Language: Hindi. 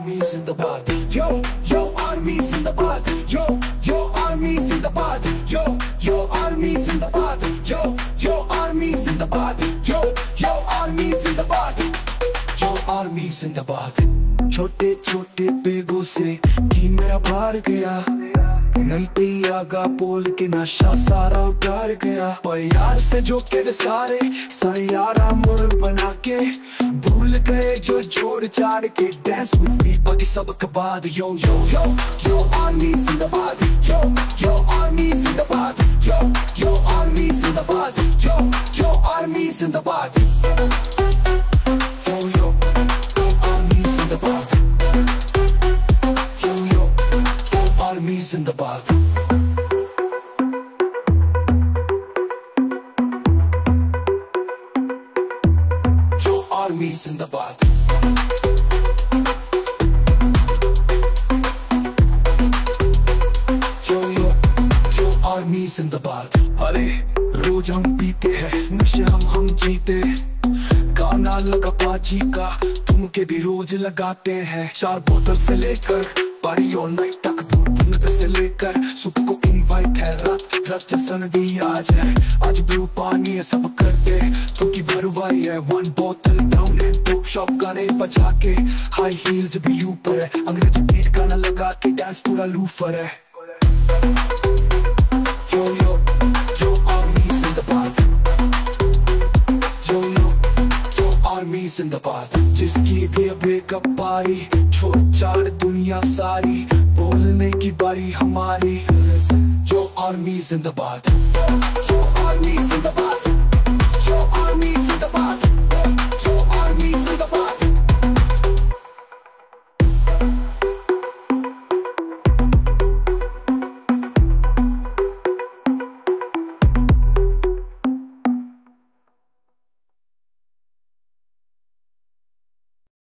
army zindabad. Yo army zindabad. Yo army zindabad. Yo army zindabad. Yo army zindabad. Yo army zindabad. Yo army zindabad. छोटे छोटे पेगों से कि मेरा भार गया, नहीं पे आगा बोल के नशा सारा उतार गया। पर यार से जो के सारे यारा मुड़ बना के भूल गए जो जोड़ चाड़ के। डांस विद मी बाकी सब के बाद। यो आर्मी जिंदाबाद। यो आर्मी जिंदाबाद। यो आर्मी जिंदाबाद। यो आर्मी जिंदाबाद। Yo army zindabad. Yo army zindabad. Yo army zindabad. Yo army zindabad. अरे रोज हम पीते हैं नशे, हम जीते। गाना लगा पाची का तुम के भी रोज लगाते हैं। 4 बोतल से लेकर पारी ऑल नाइट तक, दूध से लेकर सुबह को इनवाइट है। रात जैसन दी आज है, आज ब्लू पानी है सब करते क्योंकि भरवाई है। 1 बोतल डाउन है, 2 शॉप गाने बजा के, हाई हील्स भी ऊपर है। अंग्रेजी बीट गाना लगा के डांस पूरा लूफर है। यो आर्मी जिंदाबाद। यो आर्मी जिंदाबाद। जिसकी भी ब्रेकअप आई छोड़ चाड़ दुनिया सारी, बोलने की बारी हमारी। यो आर्मी जिंदाबाद।